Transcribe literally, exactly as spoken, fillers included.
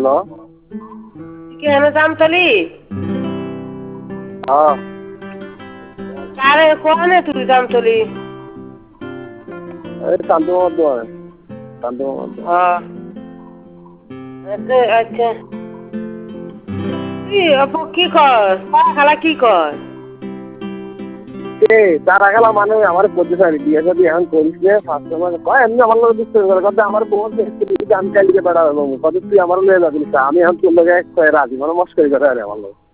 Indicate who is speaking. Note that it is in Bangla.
Speaker 1: হ্যালো।
Speaker 2: কি হেন জামতলি?
Speaker 1: হ্যাঁ।
Speaker 2: কারে কোনে তুই জামতলি?
Speaker 1: এই চান্দু মামার দোকানে। চান্দু মামার দোকানে।
Speaker 2: হ্যাঁ। আচ্ছা আচ্ছা। কি আপু কি কর? তারা খালা কি কর?
Speaker 1: কে তারা খেলা মানে আমার করতে চাই বিয়ে যদি এখন করিস নে ফার্স্ট সময় কয় এমনি আমার লোক বুঝতে পারে কথা আমার বউ আমি কালকে বেড়া হবো কত তুই আমার লয়ে যাবি আমি এখন তোর লগে রাজি মানে মস্করি করে আরে আমার লোক